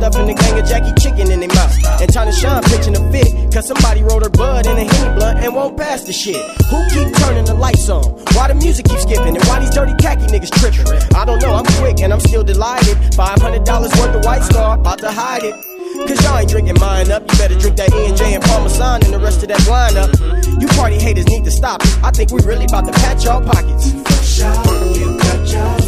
stuffing the gang of Jackie chicken in their mouth. And China Sean pitching a fit, cause somebody rolled her bud in a Henny blunt and won't pass the shit. Who keep turning the lights on? Why the music keep skipping? And why these dirty khaki niggas tripping? I don't know, I'm quick and I'm still delighted. $500 worth of White Star, about to hide it. Cause y'all ain't drinking mine up. You better drink that E&J and Parmesan and the rest of that wine up. You party haters need to stop it. I think we really about to patch y'all pockets. For sure, you got your